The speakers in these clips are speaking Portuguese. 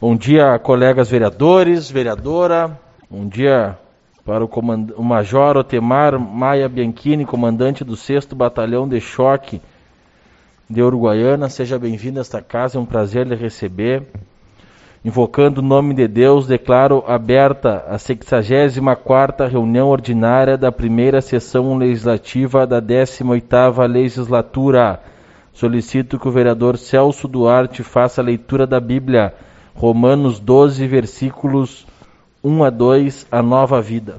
Bom dia, colegas vereadores, vereadora. Bom dia para o Major Otemar Maia Bianchini, comandante do 6º Batalhão de Choque de Uruguaiana. Seja bem-vindo a esta casa, é um prazer lhe receber. Invocando o nome de Deus, declaro aberta a 64ª reunião ordinária da primeira sessão legislativa da 18ª legislatura. Solicito que o vereador Celso Duarte faça a leitura da Bíblia, Romanos 12, versículos 1 a 2, a nova vida.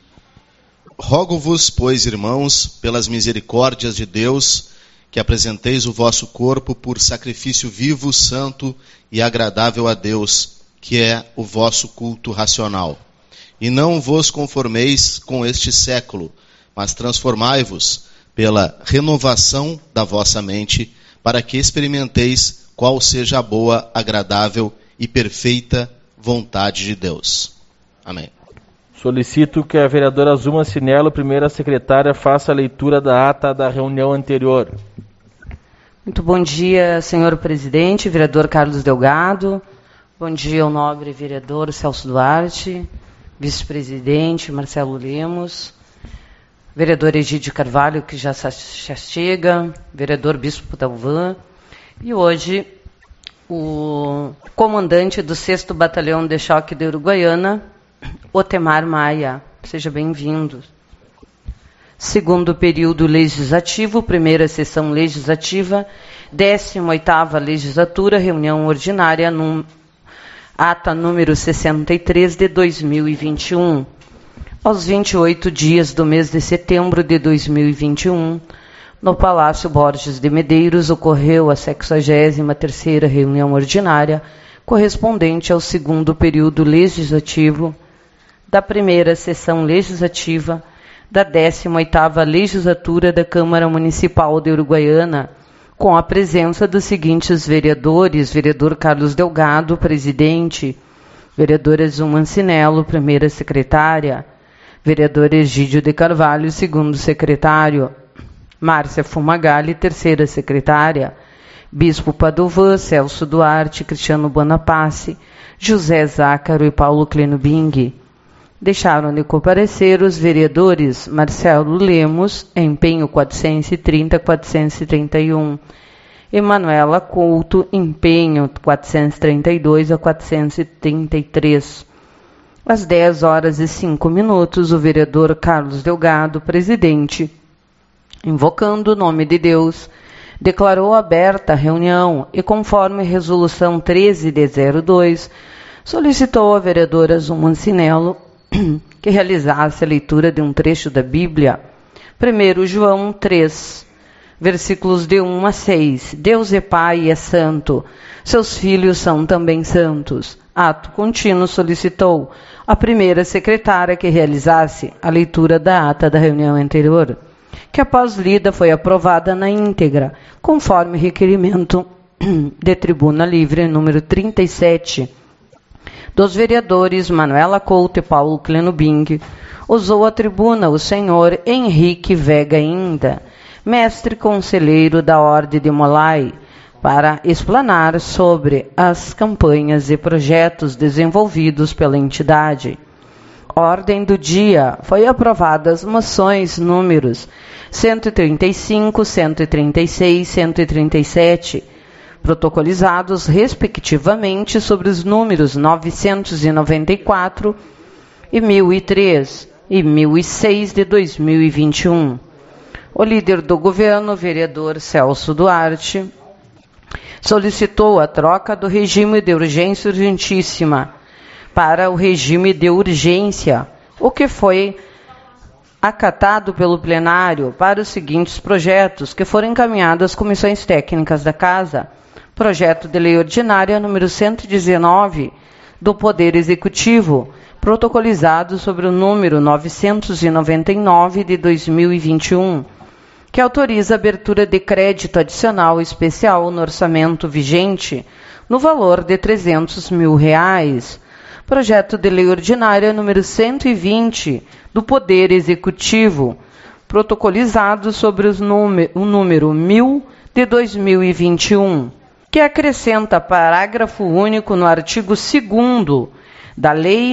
Rogo-vos, pois, irmãos, pelas misericórdias de Deus, que apresenteis o vosso corpo por sacrifício vivo, santo e agradável a Deus, que é o vosso culto racional. E não vos conformeis com este século, mas transformai-vos pela renovação da vossa mente, para que experimenteis qual seja a boa, agradável e perfeita vontade de Deus. Amém. Solicito que a vereadora Zuma Cinello, primeira secretária, faça a leitura da ata da reunião anterior. Muito bom dia, senhor presidente, vereador Carlos Delgado. Bom dia ao nobre vereador Celso Duarte, vice-presidente Marcelo Lemos, vereador Egídio Carvalho, que já chega, vereador Bispo Dalvan, e hoje o comandante do 6º Batalhão de Choque de Uruguaiana, Otemar Maia. Seja bem-vindo. Segundo período legislativo, primeira sessão legislativa, 18ª legislatura, reunião ordinária, ata número 63 de 2021. Aos 28 dias do mês de setembro de 2021, no Palácio Borges de Medeiros, ocorreu a 63ª reunião ordinária, correspondente ao segundo período legislativo da primeira sessão legislativa da 18ª legislatura da Câmara Municipal de Uruguaiana, com a presença dos seguintes vereadores: vereador Carlos Delgado, presidente; vereadora Zuma Cinello, primeira secretária; vereador Egídio de Carvalho, segundo secretário; Márcia Fumagalli, terceira secretária; Bispo Padovan, Celso Duarte, Cristiano Bonapace, José Zácaro e Paulo Cleno Bing. Deixaram de comparecer os vereadores Marcelo Lemos, empenho 430-431, Emanuela Couto, empenho 432 a 433. Às 10h05, o vereador Carlos Delgado, presidente, invocando o nome de Deus, declarou aberta a reunião e, conforme resolução 13 de 02, solicitou à vereadora Zuma Cinello que realizasse a leitura de um trecho da Bíblia, 1 João 3, versículos de 1 a 6. Deus é Pai e é santo, seus filhos são também santos. Ato contínuo, solicitou à primeira secretária que realizasse a leitura da ata da reunião anterior, que após lida foi aprovada na íntegra, conforme requerimento de tribuna livre número 37, dos vereadores Manuela Couto e Paulo Cleno Bing. Usou a tribuna o senhor Henrique Vega Inda, mestre conselheiro da Ordem de Molay, para explanar sobre as campanhas e projetos desenvolvidos pela entidade. Ordem do dia: foi aprovadas moções números 135, 136, 137, protocolizados respectivamente sobre os números 994 e 1003 e 1006 de 2021. O líder do governo, vereador Celso Duarte, solicitou a troca do regime de urgência urgentíssima para o regime de urgência, o que foi acatado pelo plenário para os seguintes projetos que foram encaminhados às comissões técnicas da Casa: projeto de lei ordinária número 119 do Poder Executivo, protocolizado sobre o número 999 de 2021, que autoriza a abertura de crédito adicional especial no orçamento vigente no valor de R$300 mil. Projeto de lei ordinária número 120 do Poder Executivo, protocolizado sobre o número 1000 de 2021, que acrescenta parágrafo único no artigo 2º da Lei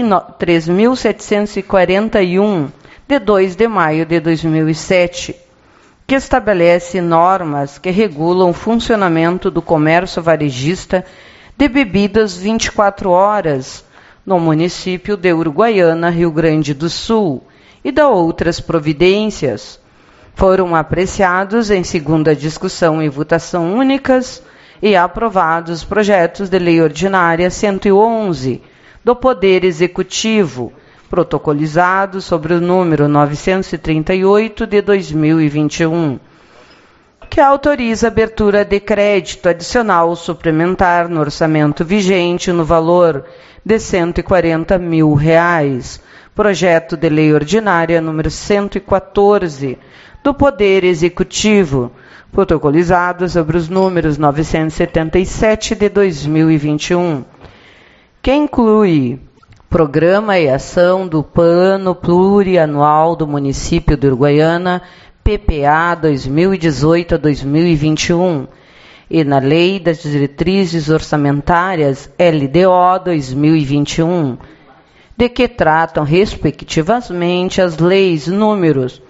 3.741, de 2 de maio de 2007, que estabelece normas que regulam o funcionamento do comércio varejista de bebidas 24 horas no município de Uruguaiana, Rio Grande do Sul, e da outras providências. Foram apreciados em segunda discussão e votação únicas e aprovados projetos de lei ordinária 111 do Poder Executivo, protocolizado sobre o número 938 de 2021, que autoriza a abertura de crédito adicional suplementar no orçamento vigente no valor de R$ 140 mil. Projeto de lei ordinária número 114 do Poder Executivo, protocolizado sobre os números 977 de 2021, que inclui Programa e Ação do Plano Plurianual do Município de Uruguaiana, PPA 2018 a 2021, e na Lei das Diretrizes Orçamentárias, LDO 2021, de que tratam, respectivamente, as leis números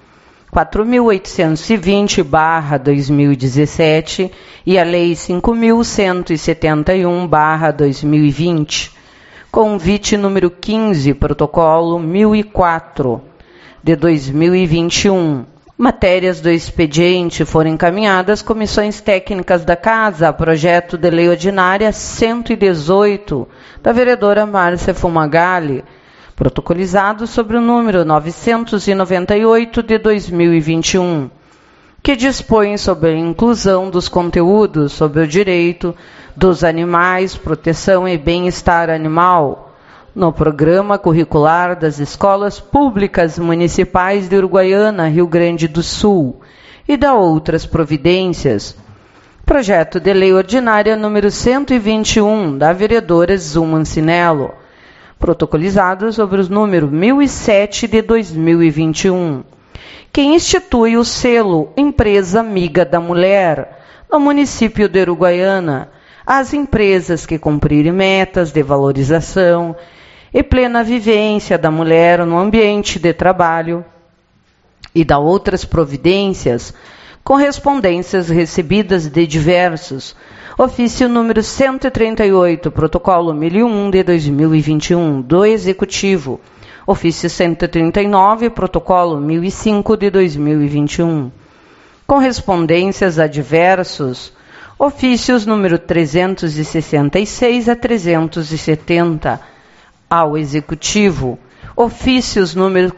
4.820/2017 e a Lei 5.171/2020, convite número 15, protocolo 1004, de 2021. Matérias do expediente foram encaminhadas às comissões técnicas da Casa, a projeto de lei ordinária 118, da vereadora Márcia Fumagalli, protocolizado sobre o número 998 de 2021, que dispõe sobre a inclusão dos conteúdos sobre o direito dos animais, proteção e bem-estar animal, no programa curricular das escolas públicas municipais de Uruguaiana, Rio Grande do Sul, e da outras providências. Projeto de lei ordinária número 121, da vereadora Zuma Cinello, protocolizado sobre os números 1007 de 2021, que institui o selo Empresa Amiga da Mulher no município de Uruguaiana, às empresas que cumprirem metas de valorização e plena vivência da mulher no ambiente de trabalho, e da outras providências, correspondências recebidas de diversos, ofício número 138, protocolo 1001 de 2021, do Executivo, ofício 139, protocolo 1005 de 2021, correspondências a diversos, ofícios número 366 a 370, ao Executivo, ofícios número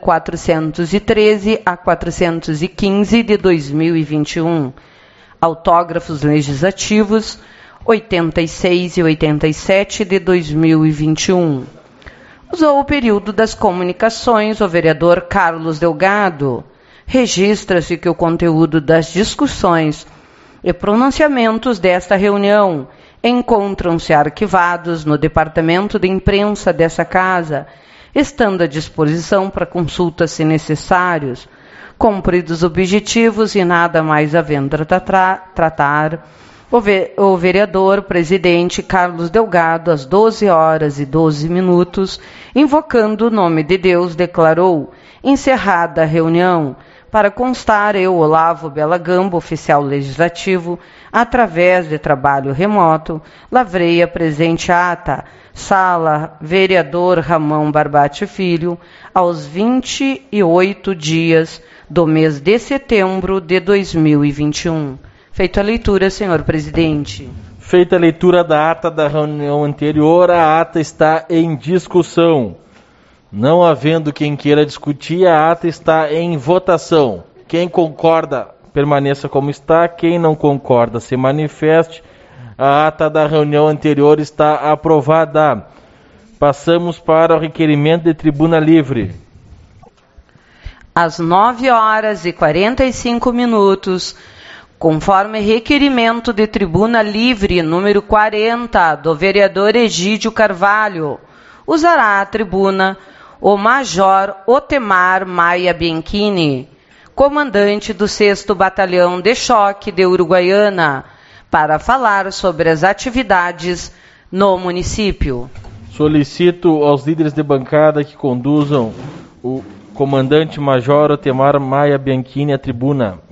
413 a 415 de 2021, autógrafos legislativos 86 e 87 de 2021. Usou o período das comunicações o vereador Carlos Delgado. Registra-se que o conteúdo das discussões e pronunciamentos desta reunião encontram-se arquivados no departamento de imprensa dessa casa, estando à disposição para consulta se necessários, cumpridos objetivos e nada mais havendo tratar, o vereador presidente Carlos Delgado, às 12h12, invocando o nome de Deus, declarou: encerrada a reunião. Para constar, eu, Olavo Bela Gamba, oficial legislativo, através de trabalho remoto, lavrei a presente ata, sala vereador Ramon Barbati Filho, aos 28 dias do mês de setembro de 2021. Feita a leitura, senhor presidente. Feita a leitura da ata da reunião anterior, a ata está em discussão. Não havendo quem queira discutir, a ata está em votação. Quem concorda, permaneça como está. Quem não concorda, se manifeste. A ata da reunião anterior está aprovada. Passamos para o requerimento de tribuna livre. Às 9h45, conforme requerimento de tribuna livre número 40 do vereador Egídio Carvalho, usará a tribuna o Major Otemar Maia Bianchini, comandante do 6º Batalhão de Choque de Uruguaiana, para falar sobre as atividades no município. Solicito aos líderes de bancada que conduzam o comandante-major Otemar Maia Bianchini à tribuna.